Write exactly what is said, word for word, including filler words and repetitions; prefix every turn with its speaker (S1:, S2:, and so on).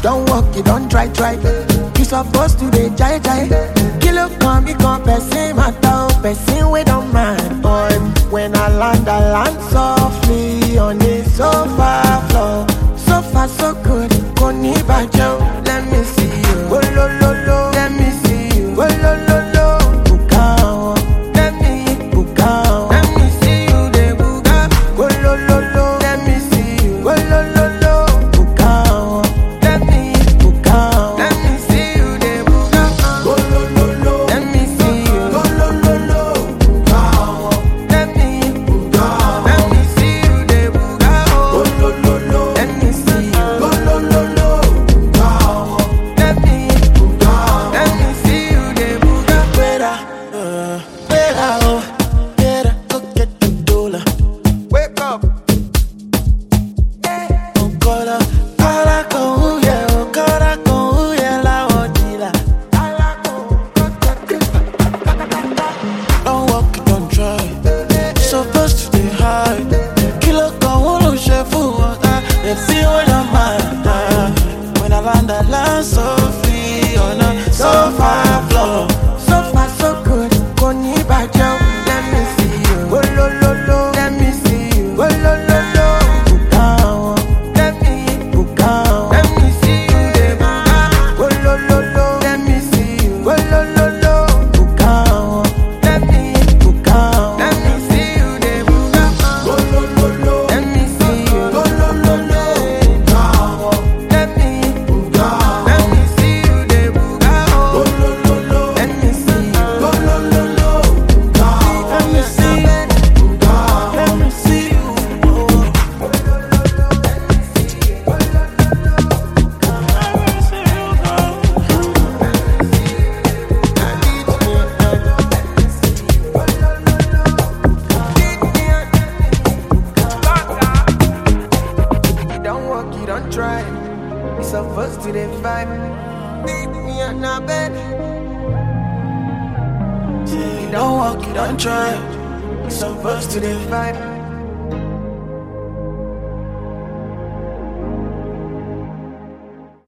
S1: don't walk, you don't try, try. You supposed to be jai jai. Kilo come, me come, person matter, person we don't mind. Boy, when I land, I land softly on the sofa floor. So far, so good. Koni bajo, let me see you. Oh lo lo lo, let me see you. Oh lo lo lo, bukao. Let me bukao. Let me see you, de buka. Oh lo lo lo, let me see you. Oh lo lo lo, bukao. Let me bukao. Let me see you, de buka. Oh lo lo lo, let me see you. Oh lo lo lo, bukao. Let me bukao. Let me see you, de buka. Oh lo lo lo, let me see you. Oh lo lo lo, bukao. Let me bukao. Let me see you, de buka. Fuera, uh, fuera, oh, fuera, go get the dollar. Wake up. Oh, cola, cola con huye, oh, cola con huye, la odila. Don't walk, it, don't try. Supposed to be high. Kilo con uno chef, they feel what I'm mind. When I land, I land so free on a sofa floor. So far, so good. Koni bajo, let me see you. Oh lo lo lo, let me see you. Oh lo lo lo, bukao. Let me bukao. Let me see you, de buka. Oh lo lo lo, let me see you. Oh lo lo lo, bukao. Let me bukao. Let me see you, de buka. Oh lo lo lo, let me see you. Oh lo lo lo, bukao. Let me bukao. Let me see you, de buka. Oh lo lo lo, let me see you. Oh lo lo lo, bukao. Let me see you, bukao. Let me see you. You don't walk, you don't try. You supposed to the vibe. Leave me on my bed. You don't walk, you don't try. You supposed to the vibe.